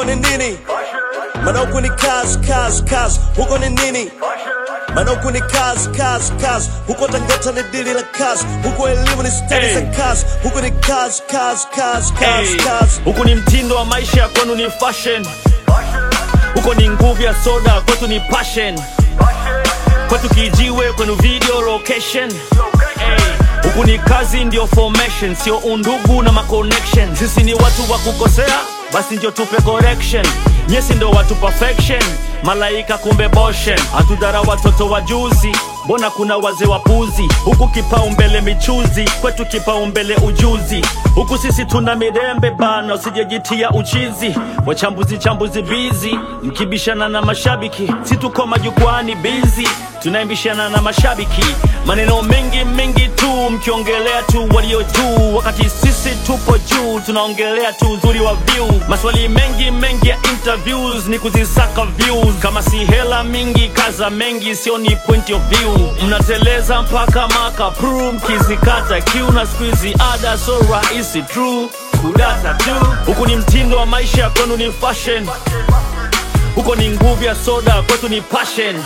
ni nini? Maana huku ni kazi, kazi, kazi. Huko ni nini? Maana huku ni kazi, kazi, kazi. Huko Tangata ni dili la kazi. Huko elimu ni stadi za kazi. Huko ni kazi, kazi, kazi, kazi, kazi. Huko ni mtindo wa maisha, kwenu ni fashion. Huko ni nguvu ya soda, kwetu ni passion. Kwetu kijiwe, kwenu video location. Huku ni kazi ndio formation, sio undugu na maconnection. Sisi ni watu wa kukosea, basi ndio tupe correction. Nyesi ndo watu perfection, malaika kumbe boshen. Hatudhara watoto wa juzi, mbona kuna wazee wapuzi. Huku kipaumbele michuzi, kwetu kipaumbele ujuzi. Huku sisi tuna mirembe bana, usijejitia uchizi. Wachambuzi chambuzi busy, mkibishana na mashabiki. Si tuko majukwani busy, tunaimbishana na mashabiki. Maneno mengi mengi tu, mkiongelea tu walio juu. Wakati sisi tupo juu, tunaongelea tu uzuri wa view. Maswali mengi mengi ya interviews, ni kuzisaka views. Kama si hela mingi, kaza mengi, sio ni point of view. Mnateleza mpaka maka prove, mkizikata kiu na squeezy ada so rahisi true. Kudata tu. Huku ni mtindo wa maisha, kwenu ni fashion. Huko ni nguvu ya soda, kwetu ni passion.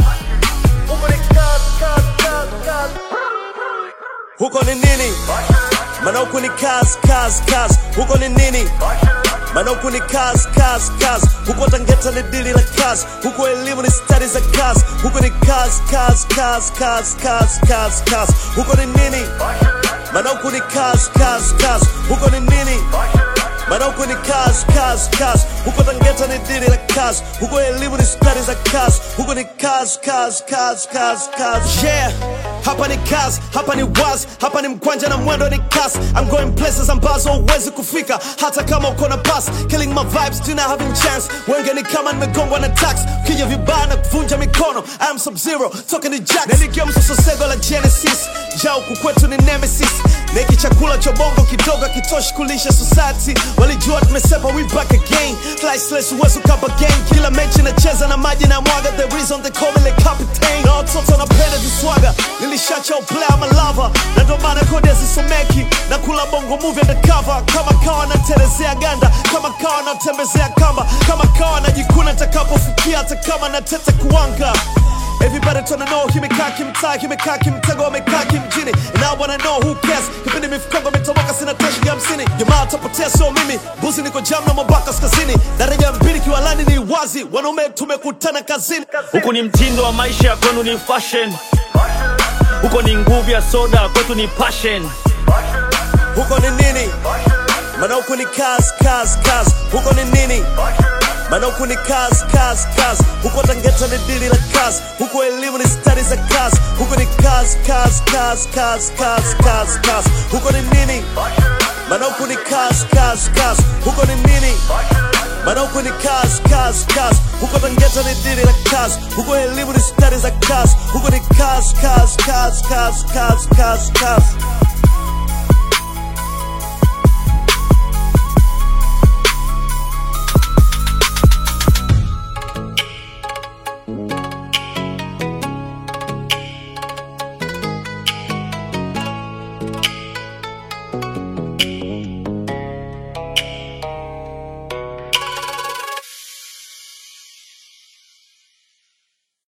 Huko ni nini? Maana huku ni kazi, kazi, kazi. Huko ni nini? Maana huku ni kazi, kazi, kazi. Huko Tangata ni dili la kazi. Huko elimu ni stadi za kazi. Huko ni kazi, kazi, kazi, kazi, kazi, kazi, kazi. Huko ni nini? Maana huku ni kazi, kazi, kazi. Huko ni nini? Maana huku ni kazi, kazi, kazi. Huko Tangata ni dili la kazi. Huko elimu ni stadi za kazi. Huko ni kazi, kazi, kazi, kazi, kazi. Yeah, hapa ni kazi, hapa ni wazi. Hapa ni mkwanja na mwendo ni kasi. I'm going places ambazo huwezi kufika hata kama uko na pass. Killing my vibes, do not having chance. Wenge ni kama nimegongwa na tax. Kija vibaya na kuvunja mikono, I am Sub-Zero, talking to Jax. Niligia msososego la Genesis, ja huku kwetu ni Nemesis. Neki chakula cha bongo kidogo kitoshi kulisha society. Walijua tumesepa, we back again. Sliceless uwezo kapa gang. Kila mechi nacheza na maji na mwaga. The reason they call me the captain. Na watoto napenda diswaga. Nilishacha uplay, I'm a lover. Na ndo maana kodi hazisomeki. Na kula bongo movie undercover. Kama kawa na telezea ganda. Kama kawa na tembezea kamba. Kama kawa na jikuna takapofikia. Hata kama na tete kuwanga. Everybody tryna know, kimekaa kimtaa, kimekaa kimtego, wamekaa kimjini. And I wanna know who cares. Kipindi mifukongo metoboka sina tashi ya hamsini. Jamaa tapotea sio mimi, buzi niko jam na mabaka skazini. Daraja mbili kiwalani ni wazi, wanaume tumekutana kazini. Huku ni mtindo wa maisha, kwenu ni fashion. Huko ni nguvu ya soda, kwetu ni passion. Huko ni nini? Maana huku ni kazi, kazi, kazi. Huko ni nini? Maana huku ni kazi, kazi, kazi. Huko Tangata ni dili la kazi. Huko elimu ni stadi za kazi. Huko ni kazi, kazi, kazi, kazi, kazi, kazi, kazi. Huko ni nini? Maana huku ni kazi, kazi, kazi. Huko ni nini? Maana huku ni kazi, kazi, kazi. Huko Tangata ni dili la kazi. Huko elimu ni stadi za kazi. Huko ni kazi, kazi, kazi, kazi, kazi, kazi, kazi.